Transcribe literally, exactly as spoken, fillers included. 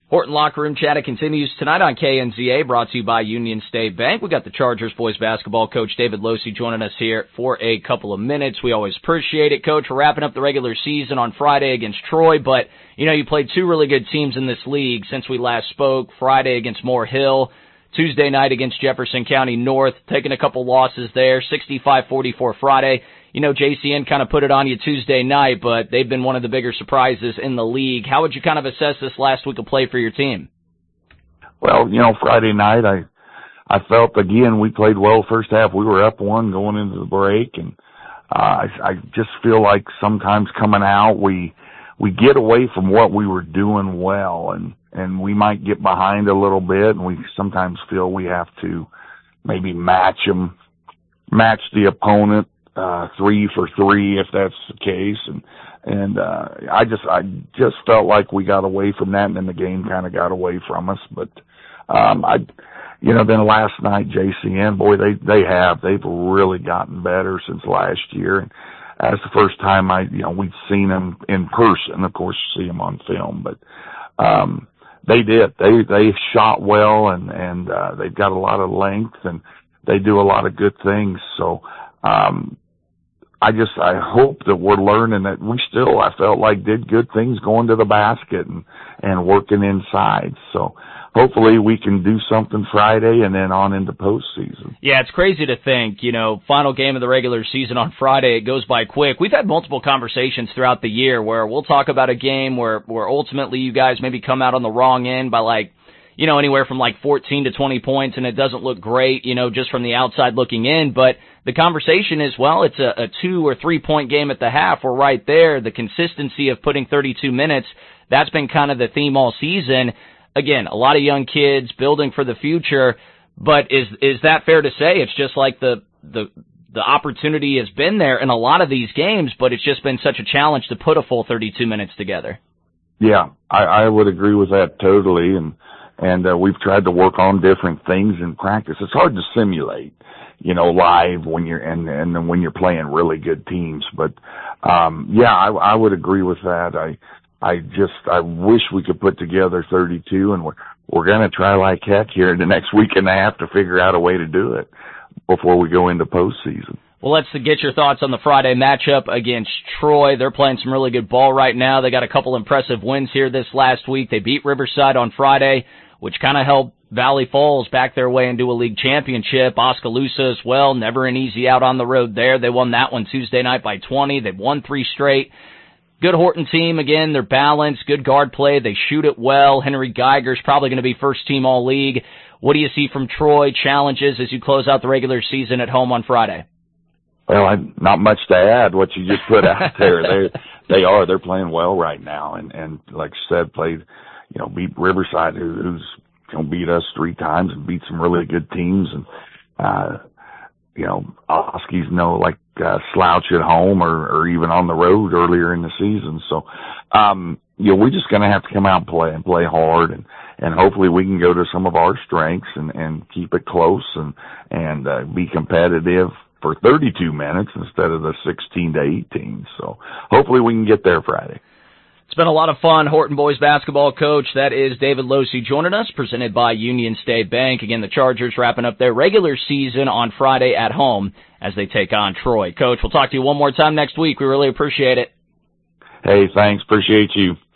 Horton Locker Room Chatter continues tonight on K N Z A, brought to you by Union State Bank. We got the Chargers boys basketball coach David Losey joining us here for a couple of minutes. We always appreciate it, Coach. We're wrapping up the regular season on Friday against Troy, but, you know, you played two really good teams in this league since we last spoke. Friday against Moore Hill, Tuesday night against Jefferson County North, taking a couple losses there, sixty-five forty-four Friday. You know, J C N kind of put it on you Tuesday night, but they've been one of the bigger surprises in the league. How would you kind of assess this last week of play for your team? Well, you know, Friday night, I I felt, again, we played well first half. We were up one going into the break, and uh, I, I just feel like sometimes coming out, we we get away from what we were doing well, and, and we might get behind a little bit, and we sometimes feel we have to maybe match them, match the opponent, Uh, three for three, if that's the case. And, and, uh, I just, I just felt like we got away from that, and then the game kind of got away from us. But, um, I, you know, then last night, J C N, boy, they, they have, they've really gotten better since last year. And that's the first time I, you know, we'd seen them in person, of course, see them on film, but, um, they did, they, they shot well, and, and, uh, they've got a lot of length, and they do a lot of good things. So, um, I just, I hope that we're learning that we still, I felt like, did good things going to the basket and, and working inside. So hopefully we can do something Friday and then on into postseason. Yeah, it's crazy to think, you know, final game of the regular season on Friday, it goes by quick. We've had multiple conversations throughout the year where we'll talk about a game where, where ultimately you guys maybe come out on the wrong end by like, you know, anywhere from like fourteen to twenty points, and it doesn't look great, you know, just from the outside looking in. But the conversation is, well, it's a, a two or three point game at the half. We're right there. The consistency of putting thirty-two minutes, that's been kind of the theme all season. Again, a lot of young kids building for the future, but is, is that fair to say? It's just like the, the, the opportunity has been there in a lot of these games, but it's just been such a challenge to put a full thirty-two minutes together. Yeah, I, I would agree with that totally. And, And, uh, we've tried to work on different things in practice. It's hard to simulate, you know, live when you're, and, and then when you're playing really good teams. But, um, yeah, I, I would agree with that. I, I just, I wish we could put together thirty-two, and we're, we're going to try like heck here in the next week and a half to figure out a way to do it before we go into postseason. Well, let's get your thoughts on the Friday matchup against Troy. They're playing some really good ball right now. They got a couple impressive wins here this last week. They beat Riverside on Friday, which kind of helped Valley Falls back their way into a league championship. Oskaloosa as well, never an easy out on the road there. They won that one Tuesday night by twenty. They've won three straight. Good Horton team, again, they're balanced, good guard play, they shoot it well. Henry Geiger's probably going to be first team all-league. What do you see from Troy, challenges as you close out the regular season at home on Friday? Well, I, not much to add what you just put out there. They, they are, they're playing well right now, and, and like I said, played, you know, beat Riverside, who, who's going to beat us three times and beat some really good teams. And, uh, you know, Oskies no like, uh, slouch at home or, or even on the road earlier in the season. So, um, you know, we're just going to have to come out and play and play hard, and, and hopefully we can go to some of our strengths and, and keep it close and, and, uh, be competitive for thirty-two minutes instead of the sixteen to eighteen. So hopefully we can get there Friday. It's been a lot of fun. Horton boys basketball coach, that is David Losey, joining us, presented by Union State Bank. Again, the Chargers wrapping up their regular season on Friday at home as they take on Troy. Coach, we'll talk to you one more time next week. We really appreciate it. Hey, thanks. Appreciate you.